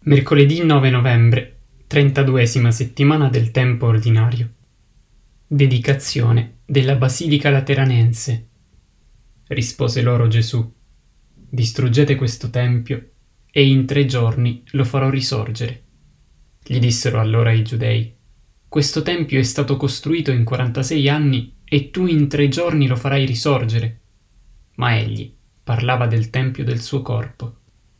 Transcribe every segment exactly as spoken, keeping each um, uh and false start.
Mercoledì nove novembre, trentaduesima settimana del tempo ordinario. Dedicazione della Basilica Lateranense. Rispose loro Gesù: distruggete questo tempio e in tre giorni lo farò risorgere. Gli dissero allora i giudei: questo tempio è stato costruito in quarantasei anni e tu in tre giorni lo farai risorgere. Ma egli parlava del tempio del suo corpo.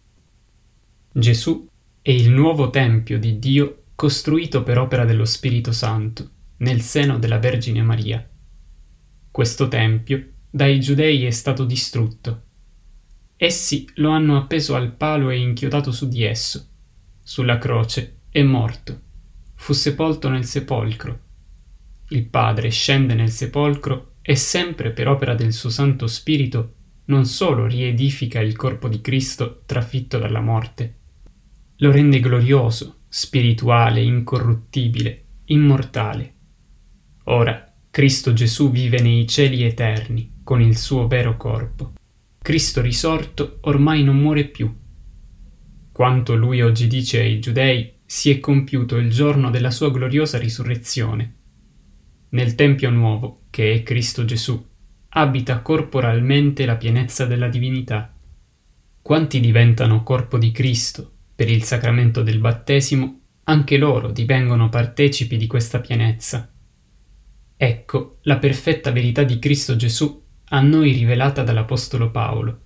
Gesù è il nuovo tempio di Dio costruito per opera dello Spirito Santo nel seno della Vergine Maria. Questo tempio dai giudei è stato distrutto. Essi lo hanno appeso al palo e inchiodato su di esso. Sulla croce è morto. Fu sepolto nel sepolcro. Il Padre scende nel sepolcro e sempre per opera del suo Santo Spirito non solo riedifica il corpo di Cristo trafitto dalla morte, lo rende glorioso, spirituale, incorruttibile, immortale. Ora Cristo Gesù vive nei cieli eterni con il suo vero corpo. Cristo risorto ormai non muore più. Quanto lui oggi dice ai giudei si è compiuto il giorno della sua gloriosa risurrezione. Nel Tempio nuovo, che è Cristo Gesù, abita corporalmente la pienezza della divinità. Quanti diventano corpo di Cristo per il sacramento del battesimo, anche loro divengono partecipi di questa pienezza. Ecco la perfetta verità di Cristo Gesù a noi rivelata dall'Apostolo Paolo.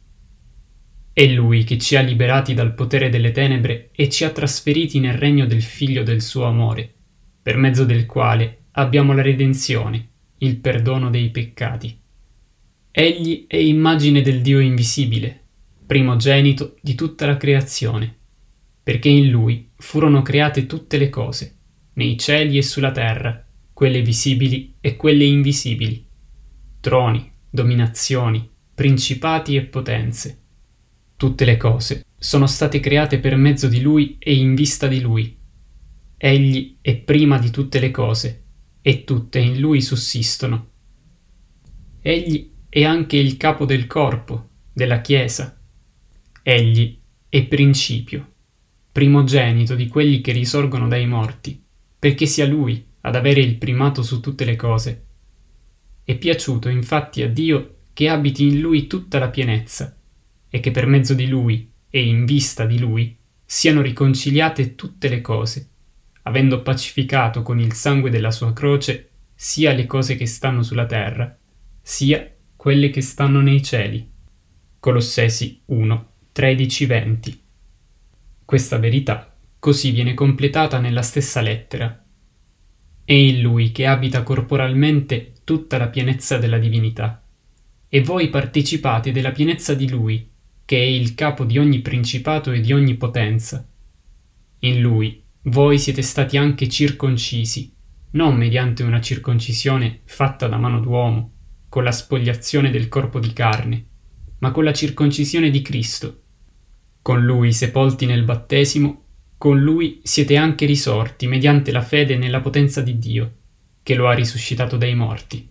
È Lui che ci ha liberati dal potere delle tenebre e ci ha trasferiti nel regno del Figlio del suo amore, per mezzo del quale abbiamo la redenzione, il perdono dei peccati. Egli è immagine del Dio invisibile, primogenito di tutta la creazione, perché in Lui furono create tutte le cose, nei cieli e sulla terra, quelle visibili e quelle invisibili, troni, dominazioni, principati e potenze. Tutte le cose sono state create per mezzo di Lui e in vista di Lui. Egli è prima di tutte le cose, e tutte in Lui sussistono. Egli è anche il capo del corpo, della Chiesa. Egli è principio, primogenito di quelli che risorgono dai morti, perché sia Lui ad avere il primato su tutte le cose. È piaciuto infatti a Dio che abiti in Lui tutta la pienezza, e che per mezzo di Lui e in vista di Lui siano riconciliate tutte le cose, avendo pacificato con il sangue della sua croce sia le cose che stanno sulla terra, sia quelle che stanno nei cieli. Colossesi uno, tredici venti. Questa verità così viene completata nella stessa lettera. È in Lui che abita corporalmente tutta la pienezza della divinità, e voi partecipate della pienezza di Lui, che è il capo di ogni principato e di ogni potenza. In Lui voi siete stati anche circoncisi, non mediante una circoncisione fatta da mano d'uomo, con la spogliazione del corpo di carne, ma con la circoncisione di Cristo. Con Lui sepolti nel battesimo, con Lui siete anche risorti mediante la fede nella potenza di Dio, che lo ha risuscitato dai morti.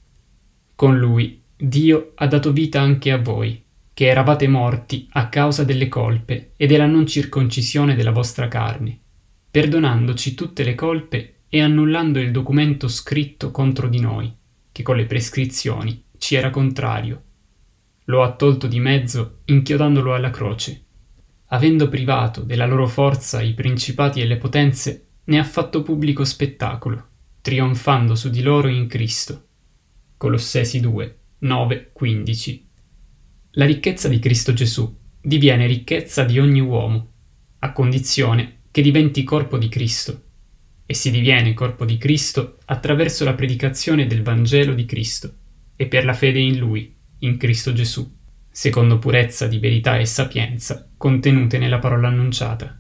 Con Lui Dio ha dato vita anche a voi, che eravate morti a causa delle colpe e della non circoncisione della vostra carne, perdonandoci tutte le colpe e annullando il documento scritto contro di noi, che con le prescrizioni ci era contrario. Lo ha tolto di mezzo inchiodandolo alla croce. Avendo privato della loro forza i principati e le potenze, ne ha fatto pubblico spettacolo, trionfando su di loro in Cristo. Colossesi due, nove, quindici. La ricchezza di Cristo Gesù diviene ricchezza di ogni uomo, a condizione che diventi corpo di Cristo, e si diviene corpo di Cristo attraverso la predicazione del Vangelo di Cristo e per la fede in Lui, in Cristo Gesù, secondo purezza di verità e sapienza contenute nella parola annunciata.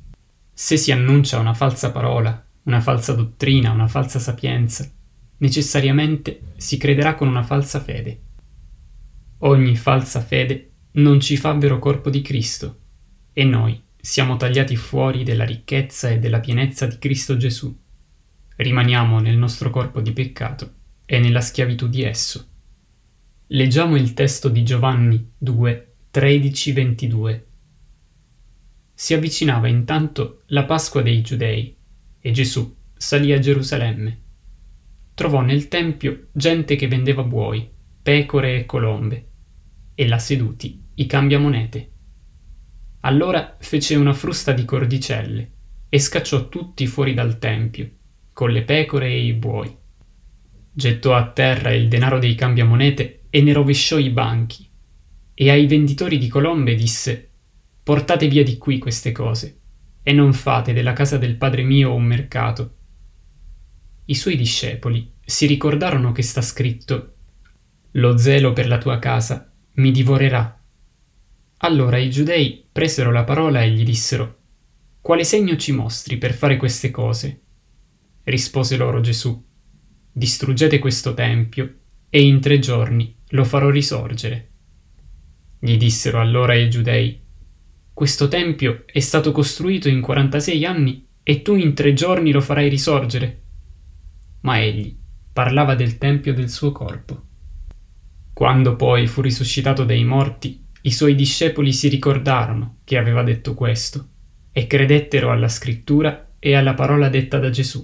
Se si annuncia una falsa parola, una falsa dottrina, una falsa sapienza, necessariamente si crederà con una falsa fede. Ogni falsa fede non ci fa vero corpo di Cristo, e noi siamo tagliati fuori della ricchezza e della pienezza di Cristo Gesù. Rimaniamo nel nostro corpo di peccato e nella schiavitù di esso. Leggiamo il testo di Giovanni due, tredici ventidue. Si avvicinava intanto la Pasqua dei Giudei e Gesù salì a Gerusalemme. Trovò nel tempio gente che vendeva buoi, pecore e colombe, e là seduti i cambiamonete. Allora fece una frusta di cordicelle e scacciò tutti fuori dal tempio, con le pecore e i buoi. Gettò a terra il denaro dei cambiamonete e ne rovesciò i banchi, e ai venditori di colombe disse: «Portate via di qui queste cose, e non fate della casa del Padre mio un mercato». I suoi discepoli si ricordarono che sta scritto: «Lo zelo per la tua casa mi divorerà». Allora i giudei presero la parola e gli dissero: «Quale segno ci mostri per fare queste cose?» Rispose loro Gesù: «Distruggete questo tempio e in tre giorni lo farò risorgere». Gli dissero allora i giudei: «Questo tempio è stato costruito in quarantasei anni e tu in tre giorni lo farai risorgere?» Ma egli parlava del tempio del suo corpo. Quando poi fu risuscitato dai morti, i suoi discepoli si ricordarono che aveva detto questo e credettero alla scrittura e alla parola detta da Gesù.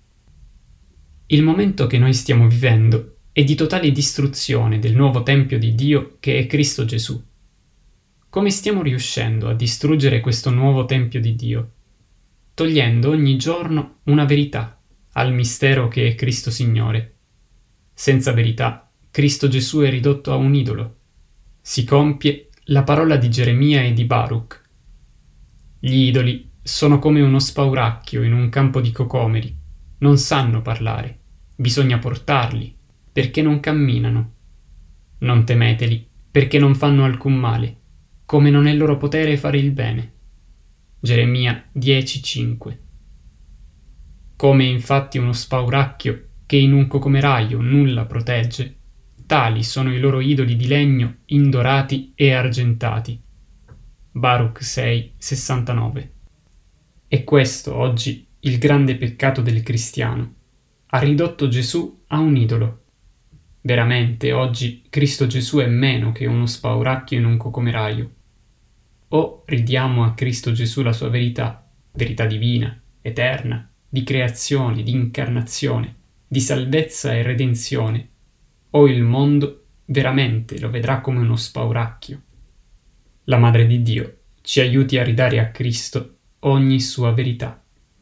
Il momento che noi stiamo vivendo è di totale distruzione del nuovo tempio di Dio che è Cristo Gesù. Come stiamo riuscendo a distruggere questo nuovo tempio di Dio? Togliendo ogni giorno una verità al mistero che è Cristo Signore. Senza verità, Cristo Gesù è ridotto a un idolo. Si compie la parola di Geremia e di Baruch. Gli idoli sono come uno spauracchio in un campo di cocomeri. Non sanno parlare. Bisogna portarli, perché non camminano. Non temeteli, perché non fanno alcun male, come non è loro potere fare il bene. Geremia dieci cinque. Come infatti uno spauracchio che in un cocomeraio nulla protegge, tali sono i loro idoli di legno indorati e argentati. Baruch sei sessantanove. E questo oggi il grande peccato del cristiano. Ha ridotto Gesù a un idolo. Veramente oggi Cristo Gesù è meno che uno spauracchio in un cocomeraio. O ridiamo a Cristo Gesù la sua verità, verità divina, eterna, di creazione, di incarnazione, di salvezza e redenzione, o il mondo veramente lo vedrà come uno spauracchio. La Madre di Dio ci aiuti a ridare a Cristo ogni sua verità.